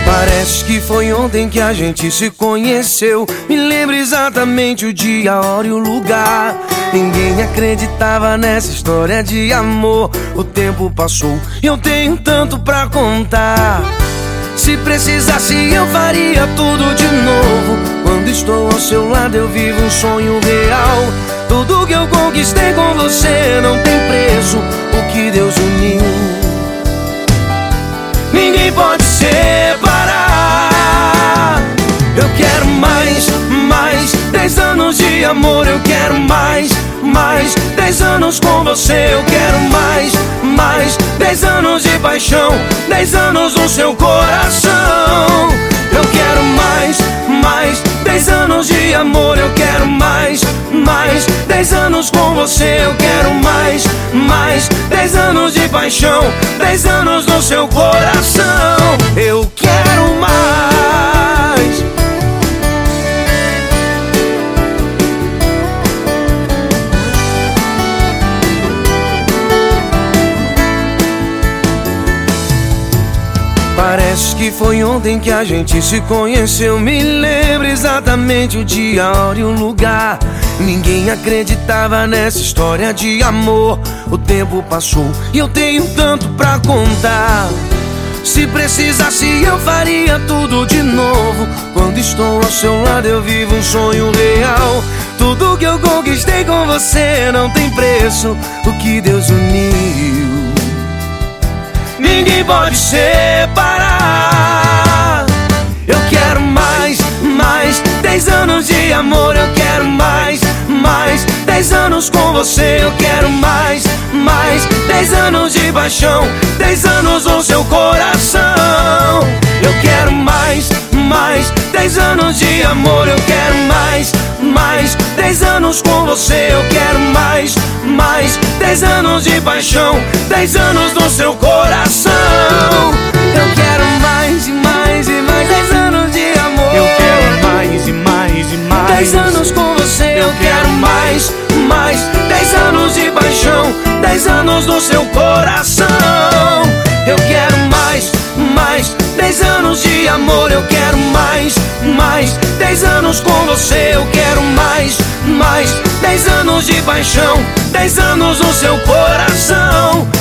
Parece que foi ontem que a gente se conheceu. Me lembro exatamente o dia, a hora e o lugar. Ninguém acreditava nessa história de amor. O tempo passou e eu tenho tanto pra contar. Se precisasse eu faria tudo de novo. Quando estou ao seu lado eu vivo um sonho real. Tudo que eu conquistei com você não tem preço. O que Deus uniu ninguém pode separar. Eu quero mais 10 anos de amor. Eu quero mais 10 anos com você. Eu quero mais 10 anos de paixão, 10 anos no seu coração. Eu quero mais 10 anos de amor. Eu quero mais 10 anos com você. Eu quero mais 10 anos de paixão, 10 anos no seu coração. Eu quero mais. Parece que foi ontem que a gente se conheceu. Me lembro exatamente o dia, a hora e o lugar. Ninguém acreditava nessa história de amor. O tempo passou e eu tenho tanto pra contar. Se precisasse eu faria tudo de novo. Quando estou ao seu lado eu vivo um sonho real. Tudo que eu conquistei com você não tem preço. O que Deus uniu ninguém pode separar. Eu quero mais 10 anos de amor. Eu quero mais 10 anos com você. Eu quero mais 10 anos de paixão, 10 anos no seu coração. Eu quero mais 10 anos de amor. Eu quero mais 10 anos com você. Eu quero mais 10 anos de paixão, 10 anos no seu coração. Eu quero mais 10 anos de amor. Eu quero mais 10 anos com você. Eu quero mais 10 anos de paixão, 10 anos no seu coração. Eu quero mais 10 anos de amor. Eu quero mais 10 anos com você. Eu quero mais 10 anos de paixão, 10 anos no seu coração.